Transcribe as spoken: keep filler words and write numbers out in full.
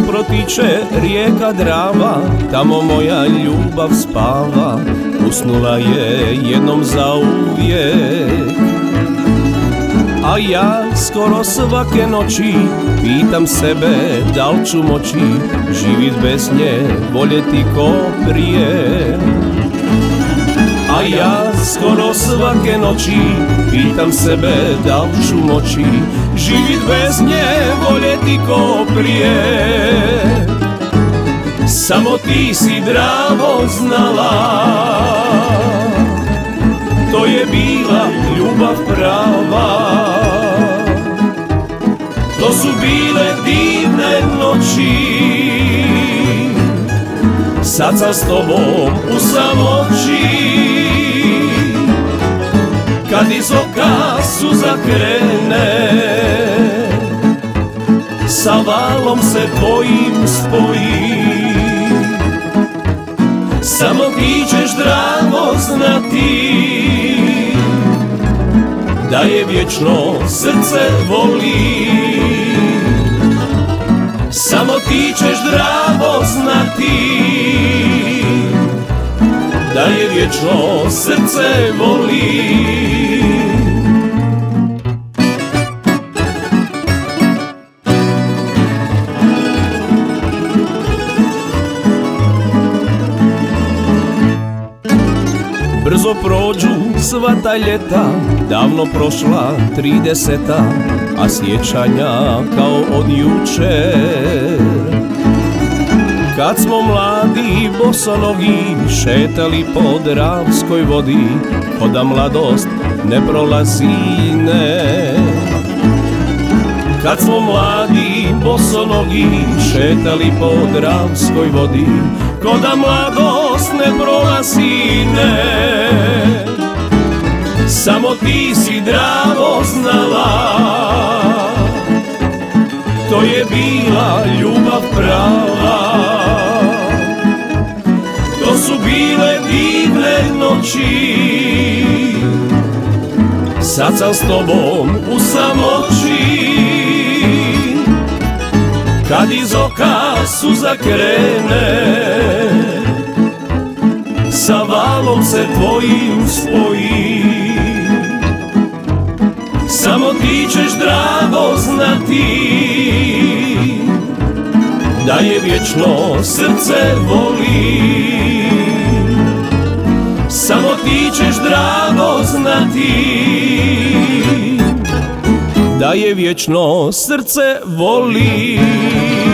protiče rijeka Drava, tamo moja ljubav spava, usnula je jednom zauvijek. A ja skoro svake noći pitam sebe da li ću moći živit bez nje, voljeti ko prije. A ja skoro svake noći pitam sebe da li ću moći živit bez nje, voljeti ko prije. Samo ti si, Dravo, znala, to je bila ljubav prava. To su bile divne noći, sad sam s tobom u samoći. Kad iz oka suza krene, sa valom se tvojim spoji. Samo ti ćeš, Dravo, znati da je vječno srce voli. Samo ti ćeš, Dravo, znati da je vječno srce voli. Brzo prođu sva ta ljeta, davno prošla trideseta, a sjećanja kao od jučer. Kad smo mladi bosonogi šetali po Dravskoj vodi, ko da mladost ne prolazi, ne. Kad smo mladi bosonogi šetali po Dravskoj vodi, ko da mladost ne prolazi, ne. Samo ti si, Dravo, znala, to je bila ljubav prava. To su bile divne noći, sad sam s tobom u samoći. Kad iz oka suza krene, sa valom se tvojim spoji. Samo ti ćeš, Dravo, znati da je vječno srce voli. Samo ti ćeš, Dravo, znati da je vječno srce voli.